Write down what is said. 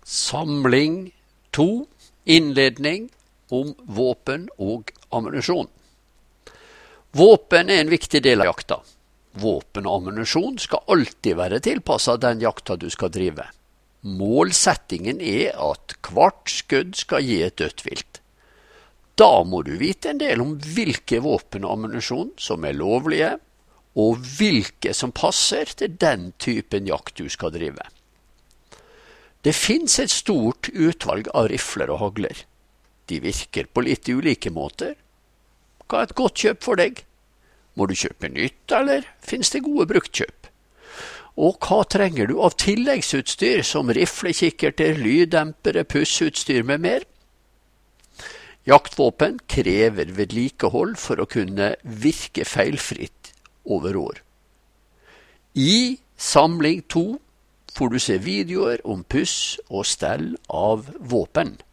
Samling 2. Innledning om våpen og ammunisjon. Våpen er en viktig del av jakta. Våpen og ammunisjon skal alltid være tilpasset den jakta du skal drive. Målsettingen er at hvert skudd skal gi et dødt vilt. Da må du vite en del om hvilke våpen og ammunisjon som er lovlige, og hvilke som passer til den typen jakt du skal drive. Det finnes et stort utvalg av rifler og hagler. De virker på litt ulike måter. Hva er et godt kjøp for deg? Må du kjøpe nytt, eller finnes det gode bruktkjøp? Og hva trenger du av tilleggsutstyr som riflekikkerter, lyddempere, pussutstyr med mer? Jaktvåpen krever vedlikehold for å kunne virke feilfritt over år. I samling 2 får du se videoer om puss og stell av våpen.